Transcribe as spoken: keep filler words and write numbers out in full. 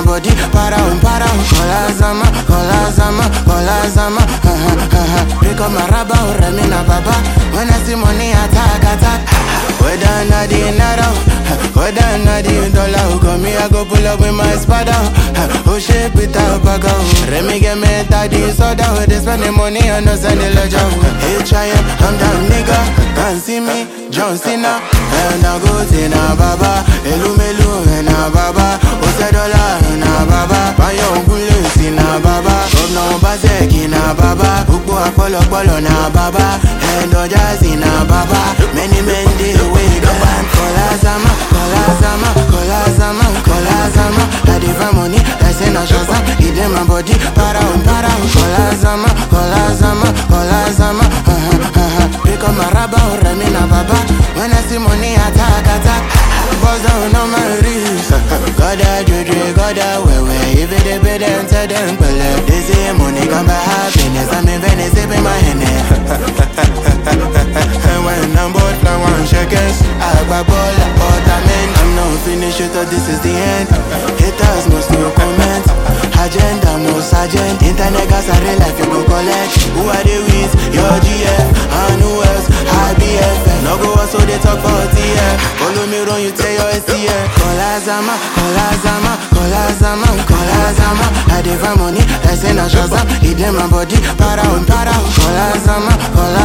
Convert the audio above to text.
my body, para um, para um. Kola zama, kola zama, kola zama, ha ha ha ha. Pick up my rubber, remi na baba. When I see money, attack, attack. Whether or not the naira, whether or not the dollar, come here, I go pull up with my spada. Oh shit, without bag out. Remi get me daddy soda. They spend the money on us and the ledger. Hey, try it, I'm down, nigga. Can't see me, John Cena. And I go to na baba, elu melu na baba, ose dollar na baba, payo ngule na baba, governor Bazeki na baba, ukbo apolo polo na baba, and ojazi na baba, many men dey away gone. Kola zama, kola zama, kola zama, kola zama, I dey find money, I say na shazam, it in my body, para um para um. Kola zama, kola zama, kola zama, ha ha ha ha. Pick up my rubber, remi na baba. When I see money, attack, attack. Buzz down on my wrist. Gotta juju, gotta wewe. If it is better, then tell them well. They say money come by happiness. I'm in Venice, sipping my Henny. And when I'm bored, I want shakers. I got ball, but I'm in. I'm not finished, you thought this is the end. Haters must no comment. Agenda, no sergeant. Internet gas and real life, you go collect. Who are they with? Your G F. And who else? I B F. No go so they talk about T F. Follow me run, you tell your S T F. Kola zama, kola zama, kola zama, kola zama. I dey find money, I say na shazam. It in my body, para um, para um. Kola zama, kola